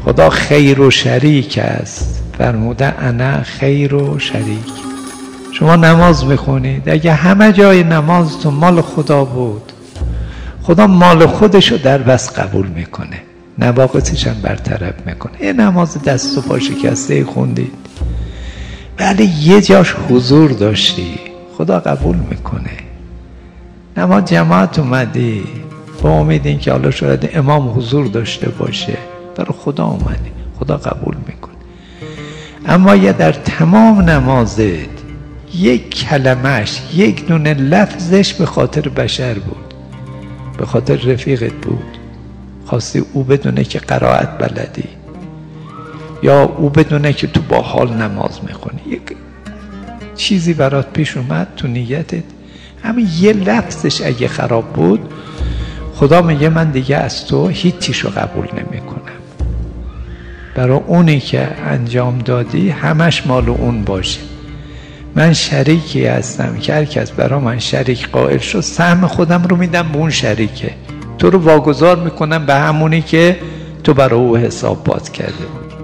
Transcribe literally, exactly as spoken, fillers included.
خدا خیر و شریک است، فرموده انا خیر و شریک. شما نماز میخونید، اگه همه جای نمازتون مال خدا بود، خدا مال خودشو در بس قبول میکنه، نواقصش هم برطرف میکنه. یه نماز دست و پا شکسته خوندید، بله یه جاش حضور داشتی، خدا قبول میکنه. نماز جماعت اومدی با امید این که حالا شاید امام حضور داشته باشه، برای خدا اومدی، خدا قبول میکنه. اما یه در تمام نمازت یک کلمش، یک دونه لفظش به خاطر بشر بود، به خاطر رفیقت بود، خواستی او بدونه که قرائت بلدی، یا او بدونه که تو با حال نماز میخونی، یک چیزی برات پیش اومد تو نیتت، همین یه لفظش اگه خراب بود، خدا میگه من دیگه از تو هیچیشو قبول نمیکنم. برای اونی که انجام دادی همش مال اون باشه. من شریکی هستم که هر کس برای من شریک قائل شد، سهم خودم رو میدم به اون شریکه، تو رو واگذار میکنم به همونی که تو برای او حساب باز کرده بود.